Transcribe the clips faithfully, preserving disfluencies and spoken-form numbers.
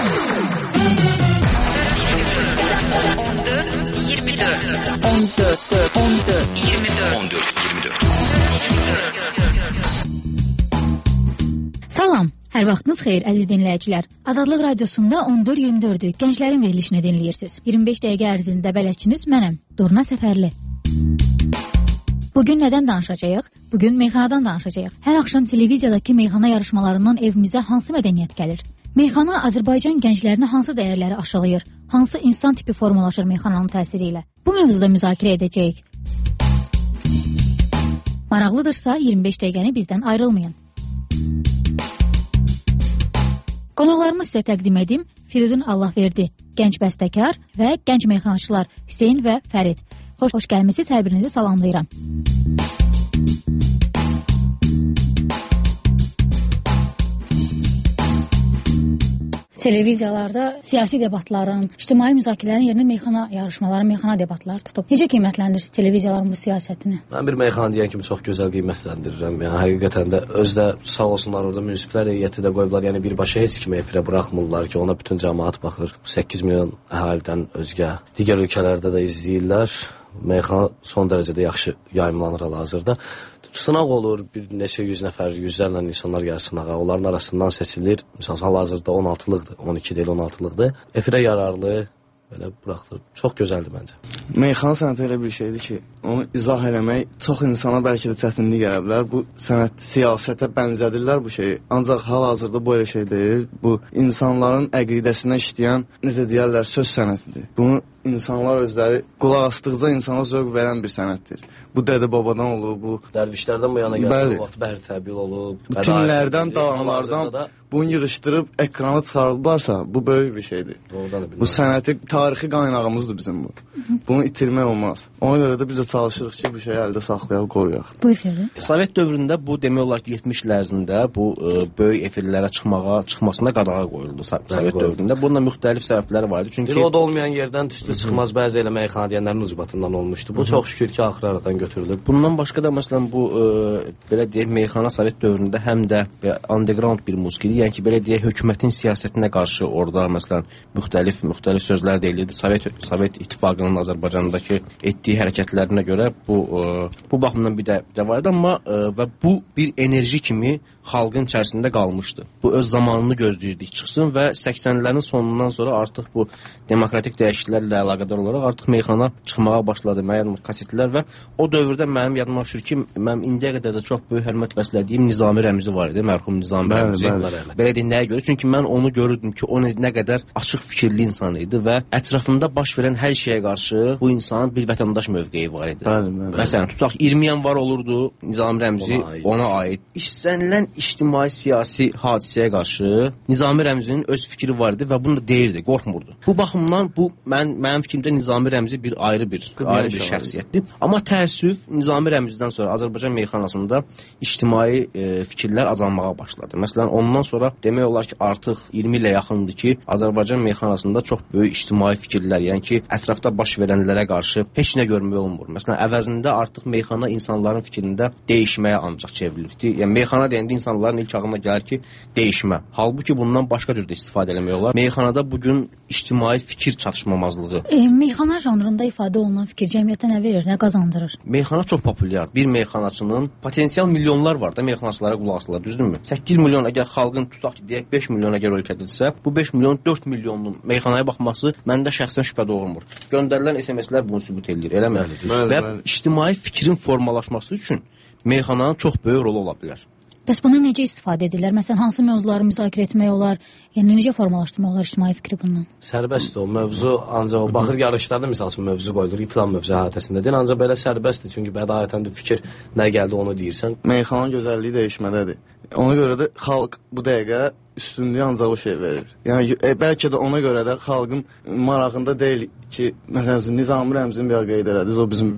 yirmi dört on dört on dört yirmi dört on dört yirmi dört. Salam, hər vaxtınız xeyir əziz dinləyicilər. Azadlıq Radiosunda on dörd iyirmi dördü gənclərin verilişini dinləyirsiniz. iyirmi beş dəqiqə ərzində bələdçiniz mənəm, Durna Səfərli. Bugün nədən danışacağıq? Bugün meyxanadan danışacağıq. Hər axşam televiziyadakı meyxana yarışmalarından evimizə hansı mədəniyyət gəlir? Meyxana Azərbaycan gənclərini hansı dəyərləri aşılayır? Hansı insan tipi formalaşır meyxananın təsiri ilə? Bu mövzuda müzakirə edəcəyik. Maraqlıdırsa iyirmi beş dəqiqəni bizdən ayrılmayın. Qonaqlarımı sizə təqdim edim. Firidun Allahverdi, gənc bəstəkar və gənc meyxanaçılar Hüseyn və Fərid. Xoş, xoş gəlmisiniz, hər birinizi salamlayıram. Televiziyalarda siyasi debatların, ictimai müzakirələrin yerinə meyxana yarışmaları, meyxana debatları tutub. Necə qiymətləndirirsiniz televiziyaların bu siyasətini? Mən bir meyxana deyən kimi çox gözəl qiymətləndirirəm. Yəni həqiqətən də özdə sağ olsunlar orada müziklər heyəti də qoyublar. Yəni birbaşa heç kimi efirə buraxmırlar ki, ona bütün cəmaət baxır. səkkiz milyon əhalidən özgə digər ölkələrdə də izləyirlər. Meyxana son dərəcədə yaxşı yayımlanır hal-hazırda. Sınaq olur, bir neçə yüz nəfər, yüzlərlə insanlar gəlir sınağa. Onların arasından seçilir. Məsələn, hal-hazırda on altılıqdır, on iki deyil, on altılıqdır. Efirə yararlı, belə buraxılır. Çox gözəldir məncə. Meyxana sənəti elə bir şeydir ki, onu izah eləmək çox insana bəlkə də çətinlik gələ bilər. Bu sənət siyasətə bənzədirlər bu şeyi. Ancaq hal-hazırda bu elə şey deyil. Bu insanların əqidəsinə işləyən, necə deyərlər, söz sənətidir. Bunu insanlar özləri qulaq asdıqca insana zövq verən bir sənətdir. Bu dədə babadan olub, bu dərvişlərdən bu yana gəldi, bu vaxt bəhri təbil olub. Bütünlərdən, dalanlardan bunu yığışdırıb ekrana çıxarılıblarsa, bu böyük bir şeydir. Bu sənəti, tarixi qaynağımızdır bizim bu. Bunu itirmək olmaz. Ona görə də biz də çalışırıq ki, bu şeyi əldə saxlayaq, qoruyaq. Bu efirdə? Sovet dövründə bu demək olar ki, yetmiş illər ərzində bu ə, böyük efirlərə çıxmağa, çıxmasına qadağa qoyuldu Sovet dövründə. Bununla müxtəlif səbəbləri vardı. Çünki o da olmayan yerdən tüstü çıxmaz, bəzi elə meyxana deyənlərin ucbatından olmuşdu. Bu çox şükür ki, axır aradan götürülür. Bundan başqa da məsələn bu ə, belə deyək, meyxana Sovet dövründə həm də underground bir musiqidir. Yəni ki, belə deyək, hökumətin siyasətinə qarşı orada məsələn müxtəlif müxtəlif sözlər deyilirdi. Sovet Sovet İttifaqının Azərbaycandakı etdiyi hərəkətlərinə görə bu ə, bu baxımdan bir də, bir də vardı, amma ə, və bu bir enerji kimi xalqın içərisində qalmışdı. Bu öz zamanını gözləyirdik çıxsın və səksənlərin sonundan sonra artıq bu demokratik dəyişikliklərlə əlaqədar olaraq artıq meyxana çıxmağa başladı müəyyən kasetlər və o dövrdə mənim yadıma düşür ki, mənim indiyə qədər də çox böyük hörmət bəslədiyim Nizami Rəmzi var idi, mərhum Nizami Rəmzi. Belə deyək, nəyə görə? Çünki mən onu görürdüm ki, o nə qədər açıq fikirli insan idi və ətrafında baş verən hər şeyə qarşı bu insan bir vətəndaş mövqeyi var idi. Bəli, bəli. Məsələn, tutaq iyirmi yanvar olurdu, Nizami Rəmzi ona aid. Ona aid. İstənilən ictimai siyasi hadisəyə qarşı Nizami Rəmzinin öz fikri var idi və bunu da deyirdi, qorxmurdu. Bu baxımdan bu mən mənim fikrimdə Nizami Rəmzi bir ayrı bir ayrı bir şəxsiyyətdir. Amma təəssüf Nizami Rəmzidən sonra Azərbaycan meyxanasında ictimai e, fikirlər azalmağa başladı. Məsələn, ondan sonra demək olar ki, artıq iyirmi ilə yaxındır ki, Azərbaycan meyxanasında çox böyük ictimai fikirlər, yəni ki, ətrafda baş verənlərə qarşı heç nə görmək olmur. Məsələn, əvəzində artıq meyxana insanların fikrində dəyişməyə ancaq çevrilibdi. Yəni meyxana deyəndə insanların ilk ağlına gəlir ki, dəyişmə. Halbuki bundan başqa cür də istifadə etmək olar. Meyxanada bu gün ictimai fikir çatışmamazlığı. E, meyxana janrında ifadə olunan fikir cəmiyyətə nə verir, nə qazandırır? Meyxana çox populyardır. Bir meyxanaçının potensial milyonlar var da meyxanaçılara qulaq asırlar, düzdürmü? səkkiz milyon əgər xalqın tutaq ki, deyək beş milyon əgər ölkədədirsə, bu beş milyon dörd milyonun meyxanaya baxması məndə şəxsən şübhə doğurmur. Göndərilən S M S-lər bunu sübut edir, eləmi? Və ictimai fikrin formalaşması üçün meyxananın çox böyük rolu ola bilər. Bəs bundan necə istifadə edirlər? Məsələn, hansı mövzuları müzakirə etmək olar? Yəni necə formalaşdırmaq olar ictimai fikri bundan? Sərbəstdir o mövzu, ancaq o baxır yarışlarda məsəl üçün mövzu qoyulur, filan mövzu əhatəsindədir. Ancaq belə sərbəstdir, çünki bədahətən də fikir nə gəldi onu deyirsən. Meyxananın gözəlliyi dəyişmədədir. Ona görə də xalq bu dəqiqə üstünlüyü ancaq o şey verir. Yəni e, bəlkə də ona görə də xalqın marağında deyil ki, məsələn, Nizami Rəmzini bir qeyd elədiniz, o bizim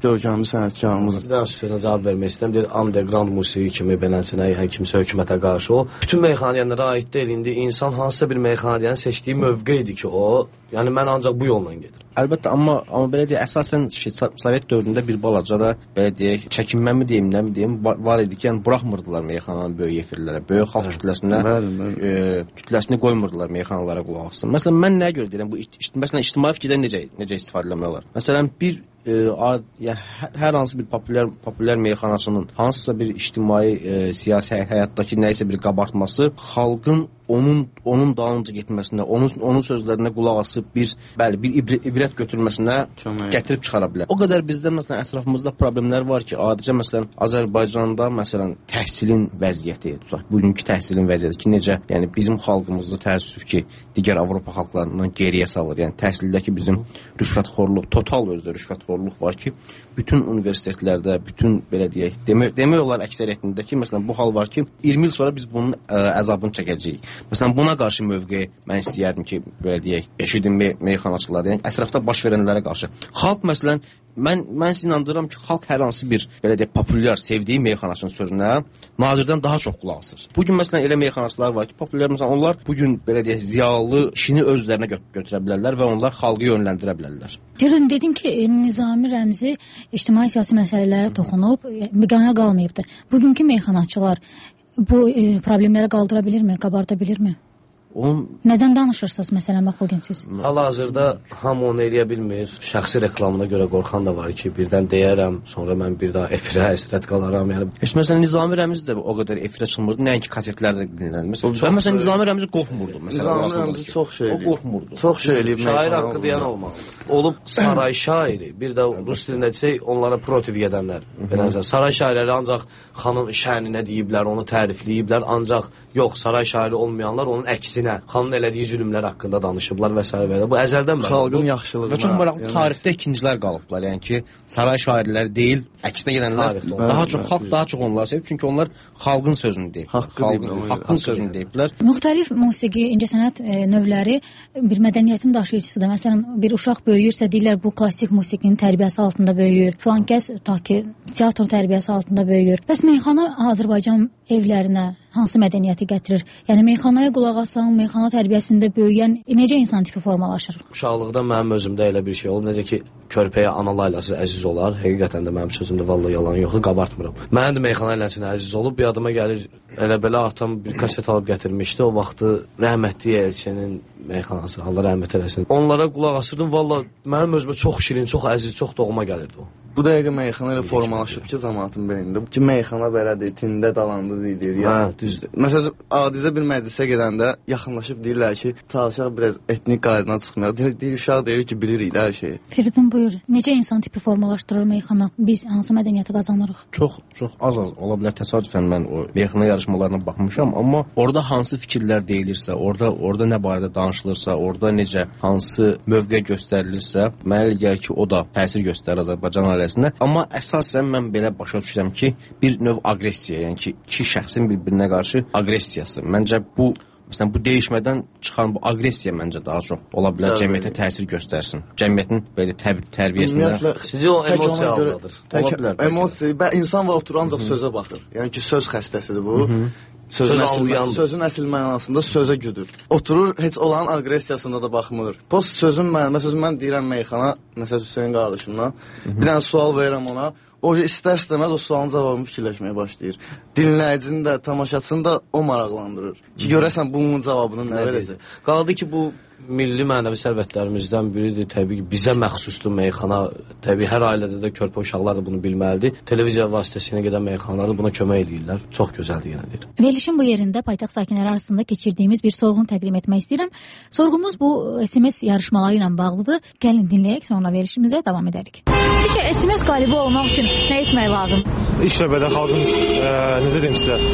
görkəmli sənətkarımız. Bir daha sözünə cavab vermək istəyirəm. Deyir, underground musiqi kimi beləsinə, hər kimsə hökumətə qarşı o. Bütün meyxaniyənlərə aid deyil. İndi insan hansısa bir meyxaniyənin seçdiyi mövqe idi ki, o. Yəni mən ancaq bu yolla gedirəm. Əlbəttə, amma amma belə deyək, əsasən Sovet dövründə bir balaca da belə deyək, çəkinməmi deyim, nə mi deyim, var idi ki, yəni buraxmırdılar meyxananın böyük efirlərə, böyük xalq kütləsinə, e, kütləsini qoymurdular meyxanalara qulaq assın. Məsələn, mən nəyə görə deyirəm, bu məsələn ictimai fikirdən necə necə istifadə etmək olar? Məsələn, bir e, ad, yəni, hər, hər hansı bir populyar populyar meyxanaçının hansısa bir ictimai e, siyasi həyatdakı nəyisə bir qabartması xalqın onun onun dalınca getməsinə, onun onun sözlərinə qulaq asıb bir bəli bir ibrət, ibrət götürməsinə Çömək. gətirib çıxara bilər. O qədər bizdə məsələn ətrafımızda problemlər var ki, adicə məsələn Azərbaycanda məsələn təhsilin vəziyyəti, tutaq bugünkü təhsilin vəziyyəti ki, necə, yəni bizim xalqımızda təəssüf ki, digər Avropa xalqlarından geriyə salır. Yəni təhsildəki bizim rüşvətxorluq, total özdə rüşvətxorluq var ki, bütün universitetlərdə, bütün belə deyək, demək demək olar əksəriyyətində ki, məsələn bu hal var ki, iyirmi il sonra biz bunun ə, əzabını çəkəcəyik. Məsələn, buna qarşı mövqe mən istəyərdim ki, belə deyək, eşidin me meyxanaçılar, yəni ətrafda baş verənlərə qarşı. Xalq məsələn, mən mən sizi inandırıram ki, xalq hər hansı bir belə deyək, populyar sevdiyi meyxanaçının sözünə nazirdən daha çox qulaq asır. Bu gün məsələn elə meyxanaçılar var ki, populyar məsələn onlar bu gün belə deyək, ziyalı işini öz üzərinə gö götürə bilərlər və onlar xalqı yönləndirə bilərlər. Dedin, dedin ki, Nizami Rəmzi ictimai siyasi məsələlərə toxunub, biganə qalmayıbdı. Bugünkü meyxanaçılar bu e, problemləri qaldıra bilirmi, qabarda bilirmi? Onun... Nədən danışırsınız məsələn bax bugün siz? Hal-hazırda hamı onu eləyə bilmir. Şəxsi reklamına görə qorxan da var ki, birdən deyərəm, sonra mən bir daha efirə əsrət qalaram. Yəni heç məsələn Nizami Rəmiz də o qədər efirə çıxmırdı, nəinki kasetlərdə dinlənir. Məsələn, mən məsələn Nizami Rəmizi qorxmurdu. Məsələn, Nizami Rəmiz çox şey eləyir. O qorxmurdu. Çox şey eləyib. Şair haqqı deyən olmalıdır. Olub saray şairi, bir də rus dilində desək, onlara protiv gedənlər. Beləcə saray şairləri ancaq xanım şəninə deyiblər, onu tərifləyiblər, ancaq yox, saray şairi olmayanlar onun əksinə, xanın elədiyi zülmlər haqqında danışıblar və s. və bu əzəldən bəri xalqın yaxşılığına. Və çox maraqlı tarixdə ikincilər qalıblar. Yəni ki, saray şairləri deyil, əksinə gedənlər daha çox xalq daha çox onları sevib, çünki onlar xalqın sözünü deyib. Xalqın haqqın sözünü deyiblər. Müxtəlif musiqi, incəsənət e, növləri bir mədəniyyətin daşıyıcısıdır. Məsələn, bir uşaq böyüyürsə deyirlər bu klassik musiqinin tərbiyəsi altında böyüyür. Filan kəs ta ki teatr tərbiyəsi altında böyüyür. Bəs meyxana Azərbaycan evlərinə hansı mədəniyyəti gətirir? Yəni meyxanaya qulaq asan, meyxana tərbiyəsində böyüyən necə insan tipi formalaşır? Uşaqlıqda mənim özümdə elə bir şey olub, necə ki körpəyə ana laylası əziz olar. Həqiqətən də mənim sözümdə vallahi yalan yoxdur, qabartmıram. Mənim də meyxana laylasına əziz olub, bir adıma gəlir, elə belə atam bir kaset alıb gətirmişdi. O vaxtı rəhmətli Elçinin meyxanası, Allah rəhmət eləsin. Onlara qulaq asırdım, vallahi mənim özümə çox şirin, çox əziz, çox doğma gəlirdi o. Bu dəqiqə meyxana elə formalaşıb ki, cəmaatın beynində. Ki, meyxana belədir, tində dalandı deyilir. Hə, düzdür. Məsələn, adicə bir məclisə gedəndə yaxınlaşıb deyirlər ki, çalışaq biraz etnik qaydadan çıxmayaq. Deyir, deyir, uşaq deyir ki, bilirik də hər şeyi. Feridun, buyur. Necə insan tipi formalaşdırır meyxana? Biz hansı mədəniyyəti qazanırıq? Çox, çox az-az ola bilər. Təsadüfən mən o meyxana yarışmalarına baxmışam, amma orada hansı fikirlər deyilirsə, orada orada nə barədə danışılırsa, orada necə hansı mövqe göstərilirsə, mənə elə gəlir ki, o da təsir göstərir Azərbaycan ailəsində. Amma əsasən mən belə başa düşürəm ki, bir növ aqressiya, yəni ki, iki şəxsin bir-birinə qarşı aqressiyası. Məncə bu Məsələn, bu dəyişmədən çıxan bu aqressiya məncə daha çox ola bilər, cəmiyyətə təsir göstərsin. Cəmiyyətin belə tərbiyəsində sizi o emosiya aldadır. Ola bilər. Emosiya, insan var oturur ancaq sözə baxır. Yəni ki, söz xəstəsidir bu. Sözün əsl, sözün əsl mənasında sözə güdür. Oturur, heç olan aqressiyasında da baxmır. Post sözün mənasında, məsələn, mən deyirəm meyxana, məsələn, Hüseyin qardaşımla, bir dənə sual verirəm ona. O istər-istəməz o sualın cavabını fikirləşməyə başlayır. Dinləyicini də, tamaşaçını da o maraqlandırır. Ki, görəsən bunun cavabını nə verəcək? Qaldı ki, bu milli mənəvi sərvətlərimizdən biridir. Təbii ki, bizə məxsusdur meyxana. Təbii hər ailədə də körpə uşaqlar da bunu bilməlidir. Televiziya vasitəsilə gedən meyxanalar buna kömək edirlər. Çox gözəldir yenə deyir. Verilişin bu yerində paytaxt sakinləri arasında keçirdiyimiz bir sorğunu təqdim etmək istəyirəm. Sorğumuz bu S M S yarışmaları ilə bağlıdır. Gəlin dinləyək, sonra verilişimizə davam edərik. Sizcə S M S qalibi olmaq üçün nə etmək lazım? İlk növbədə xalqımız, e, necə deyim sizə,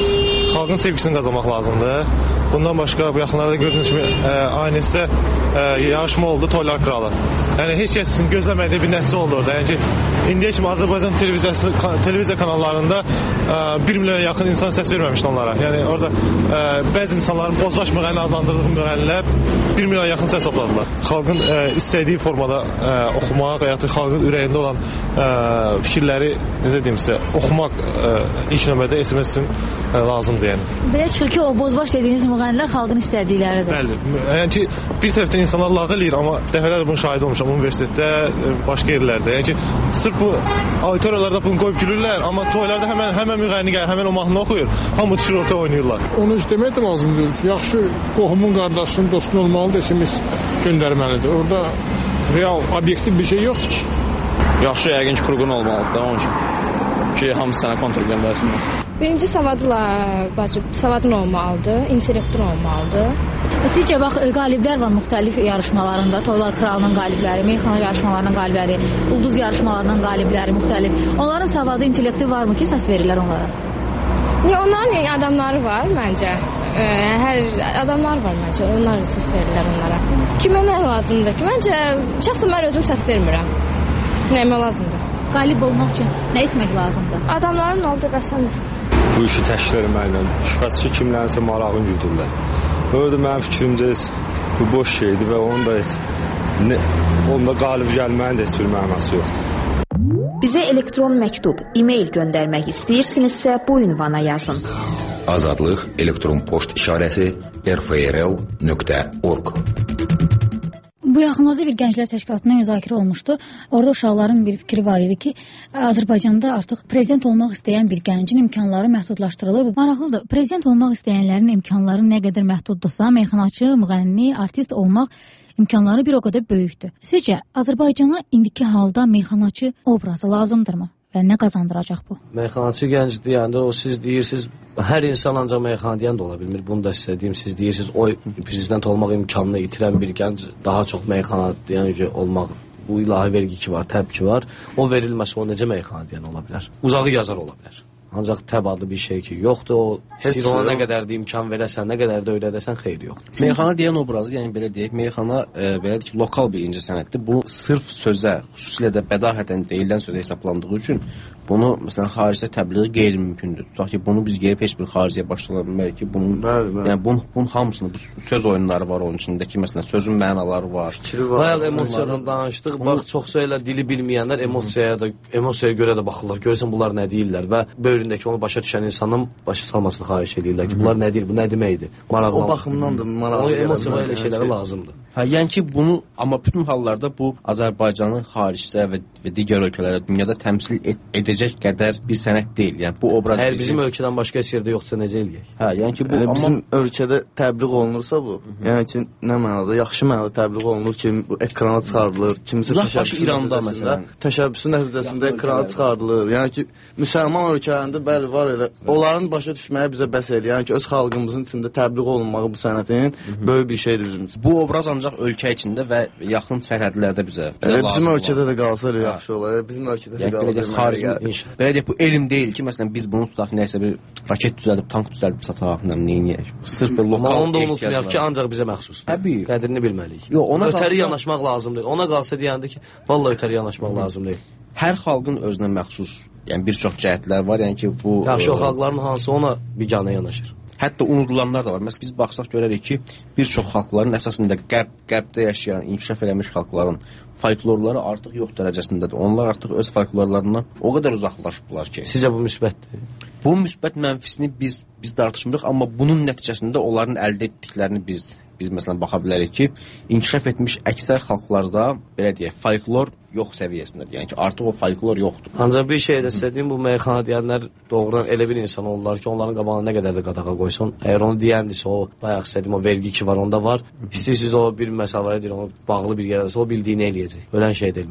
xalqın sevgisini qazanmaq lazımdır. Bundan başqa bu yaxınlarda gördüyünüz kimi aynısı yarışma oldu, Toylar Kralı. Yəni heç kəsin gözləmədiyi bir nəticə oldu orada. Yəni ki, indiyə kimi Azərbaycan televiziyası televiziya kanallarında bir milyona yaxın insan səs verməmişdi onlara. Yəni orada bəzi insanların bozbaş müğənni adlandırdığı müğənnilər bir milyona yaxın səs topladılar. Xalqın istədiyi formada oxumaq və ya xalqın ürəyində olan fikirləri necə deyim sizə, oxumaq ilk növbədə S M S üçün lazımdır yəni. Belə çıxır ki, o bozbaş dediyiniz müğənnilər xalqın istədikləridir. Bəli. Yəni ki, bir tərəfdən insanlar lağ eləyir, amma dəfələrlə bunun şahidi olmuşam universitetdə, başqa yerlərdə. Yəni ki, sırf bu auditoriyalarda bunu qoyub gülürlər, amma toylarda həmən həmən müğənni gəlir, həmən o mahnını oxuyur, hamı düşür orta oynayırlar. Onu heç demək də lazım deyil. Yaxşı qohumun, qardaşının, dostun olmalıdır, S M S göndərməlidir. Orada real, obyektiv bir şey yoxdur ki. Yaxşı, yəqin ki, qurğun olmalıdır da onun üçün ki, hamısı sənə kontrol göndərsinlər. Birinci savadla, bacı, savadın olmalıdır, intellektin olmalıdır. Sizcə, bax, qaliblər var müxtəlif yarışmalarında, Toylar Kralının qalibləri, meyxana yarışmalarının qalibləri, ulduz yarışmalarının qalibləri müxtəlif. Onların savadı, intellekti varmı ki, səs verirlər onlara? Onların adamları var məncə. Hər adamlar var məncə. Onlar səs verirlər onlara. Kimə nə lazımdır ki? Məncə şəxsən mən özüm səs vermirəm. Nəyimə lazımdır? Qalib olmaq üçün nə etmək lazımdır? Adamların oldu bəsəndir. Bu işi təşkil etməklə şübhəsiz ki, kimlərinsə marağını güdürlər. Öyle mənim fikrimcə bu boş şeydir və onun da ne, onda qalib gəlməyin də heç bir mənası yoxdur. Bizə elektron məktub, e-mail göndərmək istəyirsinizsə bu ünvana yazın. Azadlıq elektron poçt işarəsi r f r l nöqtə org. Bu yaxınlarda bir gənclər təşkilatına müzakirə olmuşdu. Orada uşaqların bir fikri var idi ki, Azərbaycanda artıq prezident olmaq istəyən bir gəncin imkanları məhdudlaşdırılır. Bu maraqlıdır. Prezident olmaq istəyənlərin imkanları nə qədər məhduddursa, meyxanaçı, müğənni, artist olmaq imkanları bir o qədər böyükdür. Sizcə, Azərbaycana indiki halda meyxanaçı obrazı lazımdırmı? Və nə qazandıracaq bu? Meyxanaçı gənc deyəndə o siz deyirsiniz, hər insan ancaq meyxana deyən də ola bilmir. Bunu da sizə deyim, siz deyirsiniz, o prezident olmaq imkanını itirən bir gənc daha çox meyxana deyən olmaq, bu ilahi vergi ki var, təb ki var. O verilməsə o necə meyxana deyən ola bilər? Uzağı yazar ola bilər. Ancaq təb adlı bir şey ki yoxdur, o siz ona nə qədər də imkan verəsən, nə qədər də öyrədəsən, xeyri yoxdur. Meyxana deyən obrazı, yəni belə deyək, meyxana e, belə deyək, lokal bir incəsənətdir. Bu sırf sözə, xüsusilə də bədahətən deyilən sözə hesablandığı üçün bunu məsələn xaricdə təbliği qeyri-mümkündür. Tutaq ki, bunu biz gəlib heç bir xariciyə başlaya bilmərik ki, bunun bəli, bəli. Yəni bunun, bunun hamısını bu söz oyunları var onun içindəki, məsələn sözün mənaları var. Bayaq emosiyadan danışdıq. Bax, çoxsa elə dili bilməyənlər emosiyaya da emosiyaya görə də baxırlar. Görürsən bunlar nə deyirlər və böyründəki onu başa düşən insanın başa salmasını xahiş edirlər ki, bunlar nə deyir, bu nə deməkdir? Maraqlı. O baxımdandır maraqlı. O emosiya elə şeylərə lazımdır. Hə, yəni ki, bunu amma bütün hallarda bu Azərbaycanın xaricdə və, və digər ölkələrdə, dünyada təmsil et, edəcək qədər bir sənət deyil. Yəni bu obraz Əgər bizim ölkədən başqa heç yerdə yoxsa necə eləyək? Hə, yəni ki, bu yəni, amma bizim ölkədə təbliğ olunursa bu, Hı -hı. yəni ki, nə mənada, yaxşı mənada təbliğ olunur ki, bu ekrana çıxarılır, kimsə təşəbbüsün İranda məsələn, təşəbbüsün nəticəsində ekrana çıxarılır. Yəni ki, müsəlman ölkələrində bəli var elə. Onların başa düşməyə bizə bəs eləyir. Yəni ki, öz xalqımızın içində təbliğ olunmağı bu sənətin Hı -hı. böyük bir şeydir bizim üçün. Bu obraz ancaq ölkə içində və yaxın sərhədlərdə bizə, bizə lazım. Bizim ölkədə də qalsa yaxşı olar. Bizim ölkədə də qalsa. Belə deyək, bu elm deyil ki, məsələn biz bunu tutaq, nəsə bir raket düzəldib, tank düzəldib sataq, nə edək? Sırf bir lokal onu da unutmayaq ki, ancaq bizə məxsusdur. Təbii. Qədrini bilməliyik. Yox, ona ötəri qalsa... yanaşmaq lazımdır. Ona qalsa deyəndə ki, vallahi ötəri yanaşmaq lazım deyil. Hər xalqın özünə məxsus, yəni bir çox cəhətlər var, yəni ki, bu yaxşı o xalqların hansı ona biganə yanaşır. Hətta unudulanlar da var. Məsələn biz baxsaq görərik ki, bir çox xalqların əsasında qərb, qərbdə yaşayan, inkişaf eləmiş xalqların folklorları artıq yox dərəcəsindədir. Onlar artıq öz folklorlarından o qədər uzaqlaşıblar ki. Sizcə bu müsbətdir? Bu müsbət mənfisini biz biz tartışmırıq, amma bunun nəticəsində onların əldə etdiklərini biz biz məsələn baxa bilərik ki, inkişaf etmiş əksər xalqlarda belə deyək, folklor yox səviyyəsindədir. Yəni ki, artıq o folklor yoxdur. Ancaq bir şey də istədiyim, bu meyxana deyənlər doğrudan elə bir insan olurlar ki, onların qabağına nə qədər də qadağa qoysun. Əgər onu deyəndirsə, o bayaq istədiyim o vergi ki var, onda var. İstəyirsiniz o bir məsələyə deyir, onu bağlı bir yerədirsə, o bildiyini eləyəcək. Ölən şey deyil meyxana.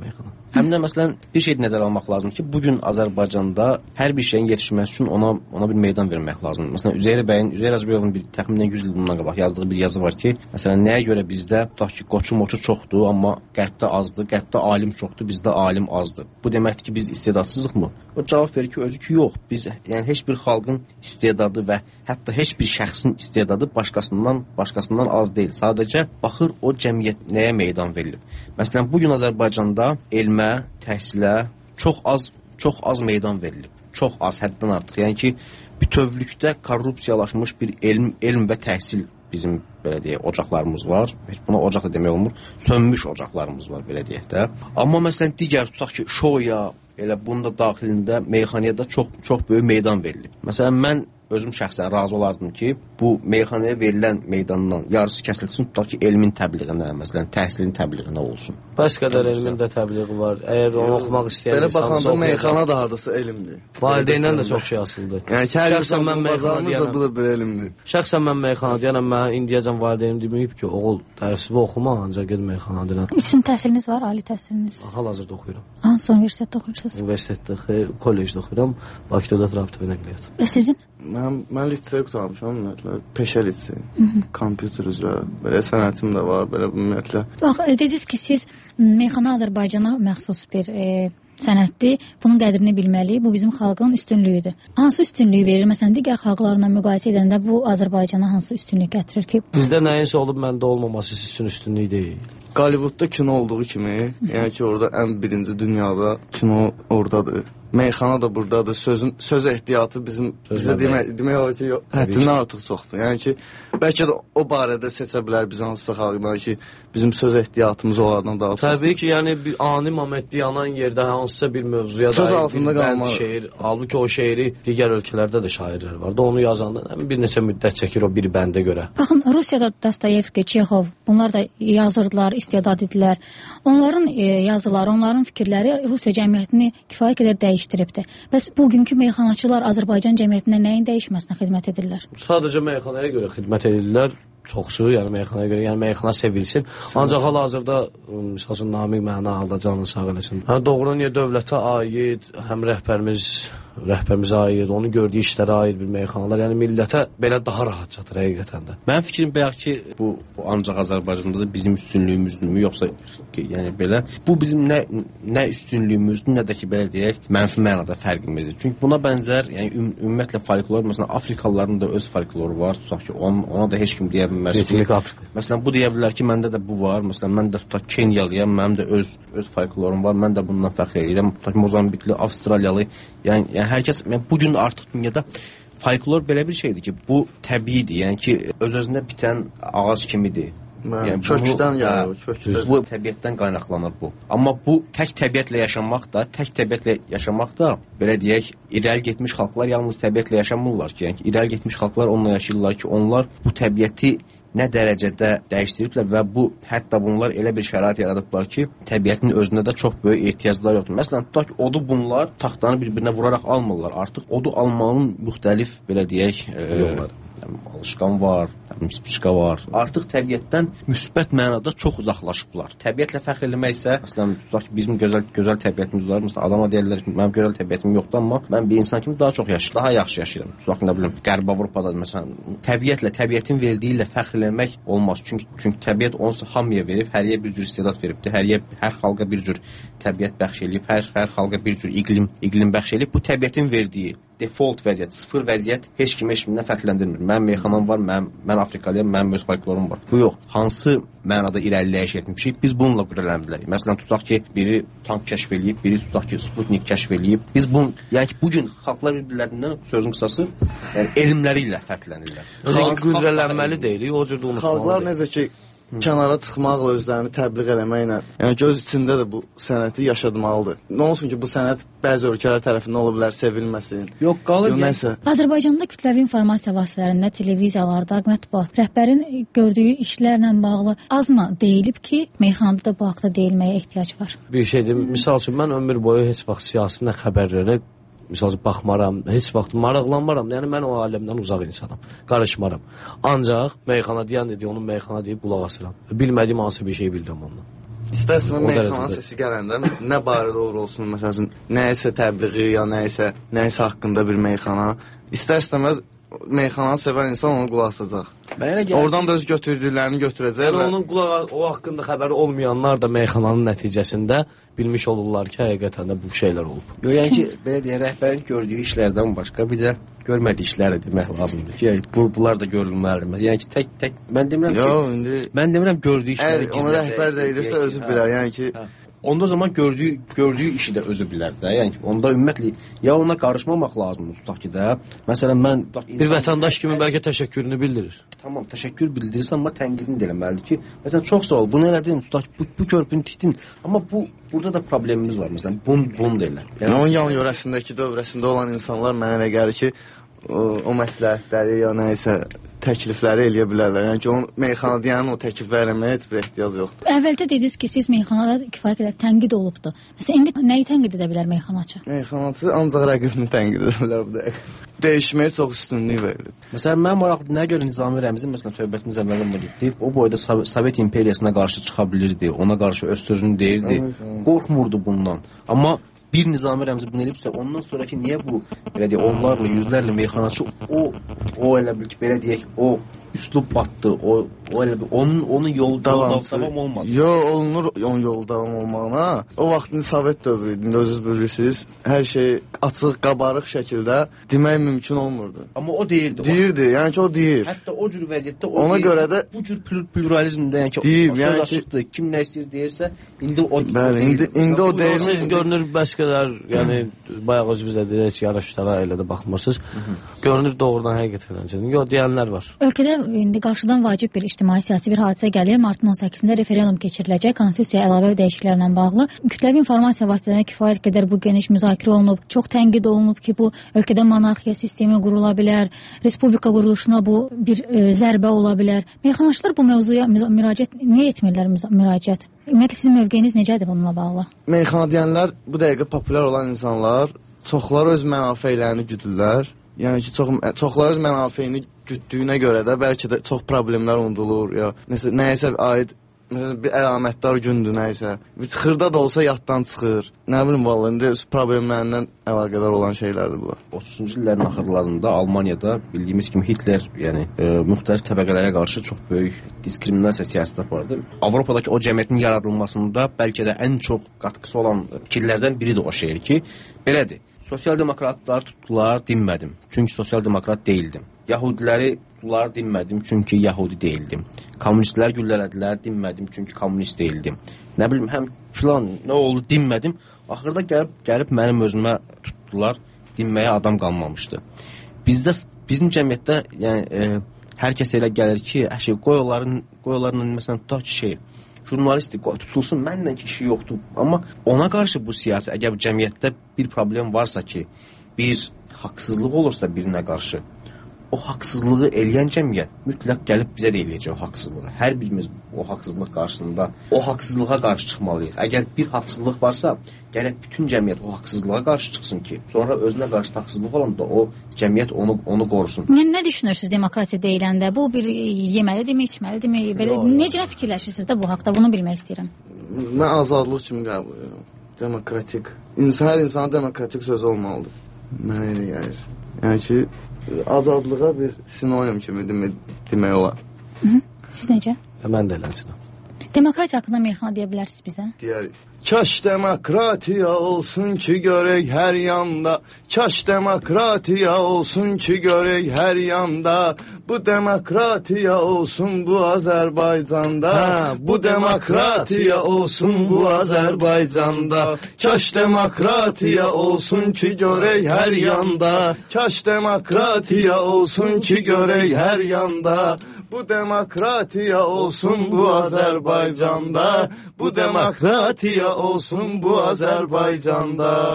Həm də məsələn bir şey nəzərə almaq lazımdır ki, bu gün Azərbaycanda hər bir şeyin yetişməsi üçün ona ona bir meydan vermək lazımdır. Məsələn Üzeyir bəyin, Üzeyir Hacıyevin bir təxminən yüz il bundan qabaq yazdığı bir yazı var ki, məsələn nəyə görə bizdə tutaq ki, qoçu-moçu çoxdur, amma qərbdə azdır, qərbdə alim çoxdur, bizdə alim azdır. Bu deməkdir ki, biz istedadsızıqmı? O cavab verir ki, özü ki, yox. Biz yəni heç bir xalqın istedadı və hətta heç bir şəxsin istedadı başqasından başqasından az deyil. Sadəcə baxır o cəmiyyət nəyə meydan verilib. Məsələn bu gün Azərbaycanda elmə, təhsilə çox az çox az meydan verilib. Çox az, həddən artıq. Yəni ki, bütövlükdə korrupsiyalaşmış bir elm, elm və təhsil bizim belə deyək ocaqlarımız var. Heç buna ocaq da demək olmur. Sönmüş ocaqlarımız var belə deyək də. Amma məsələn digər tutaq ki, şoya, elə bunun da daxilində meyxanaya da çox çox böyük meydan verilib. Məsələn mən özüm şəxsən razı olardım ki, bu meyxanaya verilən meydandan yarısı kəsilsin, tutaq ki, elmin təbliğinə, məsələn, təhsilin təbliğinə olsun. Bəs qədər elmin də təbliği var. Əgər onu oxumaq istəyən belə baxanda meyxana da hardasa elmdir. Valideyndən də çox şey asıldı. Yəni ki, hər şəxsən mən meyxana bu da bir elmdir. Şəxsən mən meyxana deyənəm, mən indiyəcən valideynim deməyib ki, oğul dərsini oxuma, ancaq ged meyxana deyən. Sizin təhsiliniz var, ali təhsiliniz? Hal-hazırda oxuyuram. Hansı universitetdə oxuyursunuz? Universitetdə, xeyr, kollecdə oxuyuram. Bakı Dövlət Rabitə və Nəqliyyat. Və sizin? Mən, mən lisey qurtarmışam, ümumiyyətlə, peşə lisey, kompüter üzrə, belə sənətim də var, belə ümumiyyətlə. Bax, dediniz ki, siz meyxana Azərbaycana məxsus bir e, sənətdir, bunun qədrini bilməli, bu bizim xalqın üstünlüyüdür. Hansı üstünlüyü verir? Məsələn, digər xalqlarla müqayisə edəndə bu Azərbaycana hansı üstünlük gətirir ki? Bizdə nəyinsə olub, məndə olmaması sizin üstünlük deyil. Hollywoodda kino olduğu kimi, yəni ki, orada ən birinci dünyada kino oradadır. Meyxana da buradadır. Sözün söz ehtiyatı bizim söz bizə demək, demək olar ki, həddindən artıq çoxdur. Yəni ki, bəlkə də o barədə seçə bilər biz hansısa xalqdan ki, bizim söz ehtiyatımız onlardan daha çoxdur. Təbii ki, yəni bir ani momentdə yanan yerdə hansısa bir mövzuya söz altında qalmalı şeir, halbuki o şeiri digər ölkələrdə də şairlər var da, onu yazanda bir neçə müddət çəkir o bir bəndə görə. Baxın, Rusiyada Dostoyevski, Çexov, bunlar da yazırdılar, istedad idilər. Onların e, yazıları, onların fikirləri Rusiya cəmiyyətini kifayət qədər dəyişdiribdir. Bəs bugünkü meyxanaçılar Azərbaycan cəmiyyətində nəyin dəyişməsinə xidmət edirlər? Sadəcə meyxanaya görə xidmət edirlər. Çoxsu, yəni meyxanaya görə, yəni meyxana sevilsin. Ancaq hal-hazırda misal üçün Namiq məna halda canını sağ eləsin. Hə, doğrudan niyə dövlətə aid, həm rəhbərimiz rəhbərimizə aid, onu gördüyü işlərə aid bir meyxanalar, yəni millətə belə daha rahat çatır həqiqətən də. Mənim fikrim bayaq ki, bu, bu ancaq Azərbaycanda da bizim üstünlüyümüzdürmü, yoxsa ki, yəni belə, bu bizim nə, nə üstünlüyümüzdür, nə də ki, belə deyək, mənfi mənada fərqimizdir. Çünki buna bənzər, yəni üm ümumiyyətlə folklor, məsələn, Afrikalıların da öz folkloru var, tutaq ki, on, ona da heç kim deyə bilməz ki, məsələn, bu deyə bilər ki, məndə də bu var, məsələn, mən də tutaq Kenyalıyam, mənim də öz, öz folklorum var, mən də bundan fəxr edirəm, tutaq Mozambikli, Avstraliyalı, yəni, yəni hər kəs, yəni, bugün artıq dünyada folklor belə bir şeydir ki, bu təbiidir, yəni ki, öz-özündə bitən ağac kimidir. Yəni, kökdən gəlir, kökdən. Bu təbiətdən qaynaqlanır bu. Amma bu tək təbiətlə yaşamaq da, tək təbiətlə yaşamaq da, belə deyək, irəli getmiş xalqlar yalnız təbiətlə yaşamırlar ki, yəni irəli getmiş xalqlar onunla yaşayırlar ki, onlar bu təbiəti nə dərəcədə dəyişdiriblər və bu hətta bunlar elə bir şərait yaradıblar ki, təbiətin özündə də çox böyük ehtiyaclar yoxdur. Məsələn, tutaq ki, odu bunlar taxtanı bir-birinə vuraraq almırlar. Artıq odu almanın müxtəlif, belə deyək, yolları. Alışqan var, spişka var. Artıq təbiətdən müsbət mənada çox uzaqlaşıblar. Təbiətlə fəxr eləmək isə, məsələn, tutaq ki, bizim gözəl gözəl təbiətimiz var. Məsələn, adama deyirlər ki, mənim gözəl təbiətim yoxdur, amma mən bir insan kimi daha çox yaşayıram, daha yaxşı yaşayıram. Tutaq ki, nə bilim, Qərb Avropada məsələn, təbiətlə, təbiətin verdiyi ilə fəxr eləmək olmaz. Çünki çünki təbiət onsuz hamıya verib, həriyə bir cür istedad veribdi, həriyə hər xalqa bir cür təbiət bəxş eləyib, hər hər xalqa bir cür iqlim iqlim bəxş eləyib. Bu təbiətin verdiyi default vəziyyət, sıfır vəziyyət heç kimi heç kimdən fərqləndirmir. Mənim meyxanam var, mənim mən Afrikalıyam, mənim öz folklorum var. Bu yox. Hansı mənada irəliləyiş etmişik? Biz bununla qürrələnə bilərik. Məsələn, tutaq ki, biri tank kəşf eləyib, biri tutaq ki, Sputnik kəşf eləyib. Biz bunu, yəni ki, bu gün xalqlar bir-birlərindən sözün qısası, yəni elmləri ilə fərqlənirlər. Xalq qürrələnməli deyilik, o cür də unutmalı. Xalqlar necə ki, kənara çıxmaqla özlərini təbliğ eləməklə, yəni göz içində də bu sənəti yaşatmalıdır. Nə olsun ki, bu sənət bəzi ölkələr tərəfindən ola bilər, sevilməsin. Yox, qalır yəni. Nəsə. Azərbaycanda kütləvi informasiya vasitələrində, televiziyalarda, mətbuat, rəhbərin gördüyü işlərlə bağlı azmı deyilib ki, meyxanada da bu haqda deyilməyə ehtiyac var? Bir şey deyim, misal üçün mən ömür boyu heç vaxt siyasi xəbərlərə misal üçün baxmaram, heç vaxt maraqlanmaram. Yəni mən o aləmdən uzaq insanam. Qarışmaram. Ancaq meyxana deyən dedi, onun meyxana deyib qulaq asıram. Bilmədiyim hansı bir şey bilirəm ondan. İstərsən meyxana səsi gələndə nə barədə olur olsun, məsələn, nəyisə təbliği ya nəyisə, nəyisə haqqında bir meyxana, istər-istəməz meyxananı sevən insan onu qulaq asacaq. Oradan da öz götürdüklərini götürəcək. Yəni onun qulaq o haqqında xəbəri olmayanlar da meyxananın nəticəsində bilmiş olurlar ki, həqiqətən də bu şeylər olub. Yox, yəni ki, belə deyək, rəhbərin gördüyü işlərdən başqa bir də görmədiyi işlər də demək lazımdır ki, yəni bu bunlar da görülməlidir. Yəni ki, tək tək mən demirəm ki, Yox, indi mən demirəm gördüyü işləri gizlədək. Onu rəhbər də edirsə özü bilər. Yəni ki, onda o zaman gördüyü gördüyü işi də özü bilər də. Yəni ki, onda ümumiyyətlə ya ona qarışmamaq lazımdır tutaq ki də. Məsələn mən bir vətəndaş kimi bəlkə təşəkkürünü bildirir. Tamam, təşəkkür bildirirsən, amma tənqidini də eləməlidir ki, məsələn çox sağ ol, bunu elədin, tutaq ki, bu, bu körpünü tikdin. Amma bu burada da problemimiz var məsələn. Bunu bunu da elə. Yəni onun yan yörəsindəki dövrəsində olan insanlar mənə elə gəlir ki, o, o məsləhətləri ya nəyisə təklifləri eləyə bilərlər. Yəni ki, onun meyxana deyənin o təklifləri eləməyə heç bir ehtiyac yoxdur. Əvvəldə dediniz ki, siz meyxanada kifayət qədər tənqid olubdu. Məsələn, indi nəyi tənqid edə bilər meyxanaçı? Meyxanaçı ancaq rəqibini tənqid edə bilər bu dəqiqə. Dəyişməyə çox üstünlük verilir. Məsələn, mən maraqlı nəyə görə Nizami Rəmzin məsələn söhbətimiz əvvəldən bu getdi. O boyda Sovet imperiyasına qarşı çıxa bilirdi, ona qarşı öz sözünü deyirdi. Qorxmurdu bundan. Amma bir Nizami Rəmzi bunu elibsə, ondan sonraki niyə bu belə deyək, onlarla, yüzlərlə meyxanaçı o o elə bil ki, belə deyək, o üslub batdı, o o elə bil onun onun yolu davam, davam olmadı. Yo, olunur onun yolu davam olmağına. O vaxtın Sovet dövrü idi, özünüz bilirsiniz. Hər şey açıq, qabarıq şəkildə demək mümkün olmurdu. Amma o deyirdi. Deyirdi, yəni ki, o deyir. Hətta o cür vəziyyətdə o ona deyir, görə də bu cür pluralizmdə, yəni ki, deyib, söz yəni açıqdır, kim nə istəyir deyirsə, indi o bəli, indi indi o deyir. Siz görünür bəs qədər, yəni bayaq özünüz də deyirsiniz, yarışlara elə də baxmırsınız. Görünür doğrudan həqiqətən. Yox, deyənlər var. Ölkədə indi qarşıdan vacib bir ictimai siyasi bir hadisə gəlir. Martın on səkkizində referendum keçiriləcək. Konstitusiyaya əlavə dəyişikliklərlə bağlı. Kütləvi informasiya vasitələrində kifayət qədər bu geniş müzakirə olunub. Çox tənqid olunub ki, bu ölkədə monarxiya sistemi qurula bilər. Respublika quruluşuna bu bir e, zərbə ola bilər. Meyxanaçılar bu mövzuya müraciət niyə etmirlər müraciət? Ümumiyyətlə sizin mövqeyiniz necədir bununla bağlı? Meyxana deyənlər bu dəqiqə populyar olan insanlar, çoxları öz mənafeylərini güdürlər. Yəni ki, çox çoxları öz mənafeyini gütdüyünə görə də bəlkə də çox problemlər unudulur ya nəsə nəyisə aid məsələn bir əlamətdar gündür nəyisə. Bir xırda da olsa yaddan çıxır. Nə bilim vallahi indi problemlərlə əlaqədar olan şeylərdir bunlar. otuzuncu illərin axırlarında Almaniyada bildiyimiz kimi Hitler, yəni e, müxtəlif təbəqələrə qarşı çox böyük diskriminasiya siyasəti apardı. Avropadakı o cəmiyyətin yaradılmasında bəlkə də ən çox qatqısı olan fikirlərdən biri də o şeydir ki, belədir. Sosial demokratlar tutdular, dinmədim. Çünki sosial demokrat deyildim. Yahudiləri tutdular, dinmədim. Çünki Yahudi deyildim. Kommunistlər güllələdilər, dinmədim. Çünki kommunist deyildim. Nə bilim, həm filan nə oldu, dinmədim. Axırda gəlib, gəlib mənim özümə tutdular, dinməyə adam qalmamışdı. Bizdə, bizim cəmiyyətdə yəni, e, hər kəs elə gəlir ki, əşi, qoy onların, qoy onların, məsələn, tutaq ki, şey, jurnalisti tutulsun, mənlə ki, işi yoxdur. Amma ona qarşı bu siyasi, əgər cəmiyyətdə bir problem varsa ki, bir haqsızlıq olursa birinə qarşı, o haqsızlığı eləyən cəmiyyət mütləq gəlib bizə də eləyəcək o haqsızlığı. Hər birimiz o haqsızlıq qarşısında o haqsızlığa qarşı çıxmalıyıq. Əgər bir haqsızlıq varsa, gələk bütün cəmiyyət o haqsızlığa qarşı çıxsın ki, sonra özünə qarşı haqsızlıq olanda o cəmiyyət onu onu qorusun. Nə, nə düşünürsünüz demokratiya deyiləndə? Bu bir yeməlidirmi, içməlidirmi? Belə necə fikirləşirsiniz də bu haqqda? Bunu bilmək istəyirəm. Mən azadlıq kimi qəbul edirəm. Demokratik. İnsan hər insana demokratik söz olmalıdır. Mənə elə gəlir. Yəni ki, azadlığa bir sinonim kimi demək, demək olar. Hı -hı. Siz necə? Mən də eləsinəm. Demokratiya haqqında meyxana deyə bilərsiniz bizə? Deyərik. Kaş demokratiya olsun ki görək hər yanda. Kaş demokratiya olsun ki görək hər yanda. Bu demokratiya olsun bu Azərbaycanda. Ha, bu demokratiya olsun bu Azərbaycanda. Kaş demokratiya olsun ki görək hər yanda. Kaş demokratiya olsun ki görək hər yanda. Bu demokratiya olsun bu Azərbaycanda. Bu demokratiya olsun bu Azərbaycanda.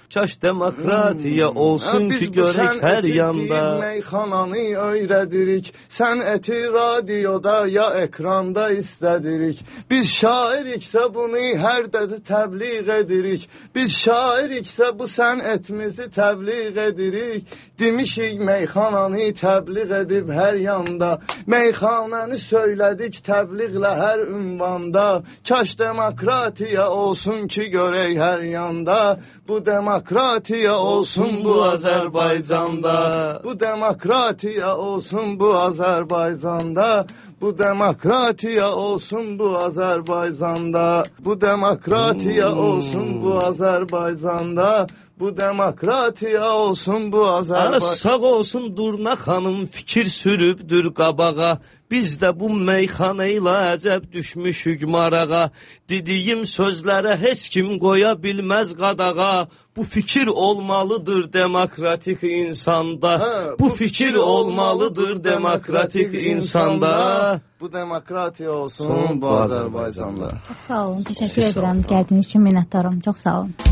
kaş demokratiya olsun ki görək hər yanda. Biz bu meyxananı öyrədirik, sənəti radioda ya ekranda istədirik. Biz şairiksə bunu hər dədə təbliğ edirik. Biz şairiksə bu sənətimizi təbliğ edirik. Demişik meyxananı təbliğ edib hər yanda. Meyxananı söylədik təbliğlə hər ünvanda. Kaş demokratiya olsun ki görək hər yanda. Bu demokratiya olsun bu Azərbaycanda. Bu demokratiya olsun bu Azərbaycanda. Bu demokratiya olsun bu Azərbaycanda. Bu demokratiya olsun bu Azərbaycanda. Bu demokratiya olsun bu Azərbaycanda. Sağ olsun Durna xanım fikir sürübdür qabağa. Biz də bu meyxana ilə əcəb düşmüşük marağa. Dediyim sözlərə heç kim qoya bilməz qadağa. Bu fikir olmalıdır demokratik insanda. Hə, bu, bu fikir olmalıdır demokratik insanda. Bu demokratiya olsun bu Azərbaycanda. Çox sağ olun. Təşəkkür edirəm gəldiyiniz üçün, minnətdaram. Çox sağ olun.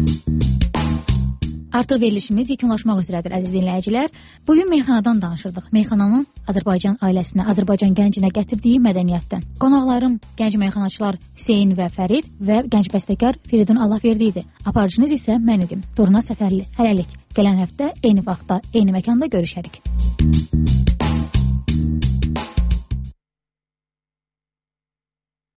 Artıq verilişimiz yekunlaşmaq üzrədir, əziz dinləyicilər. Bugün meyxanadan danışırdıq. Meyxananın Azərbaycan ailəsinə, Azərbaycan gəncinə gətirdiyi mədəniyyətdən. Qonaqlarım gənc meyxanaçılar Hüseyn və Fərid və gənc bəstəkar Firidun Allahverdi idi. Aparıcınız isə mən idim, Durna Səfərli. Hələlik, gələn həftə eyni vaxtda, eyni məkanda görüşərik.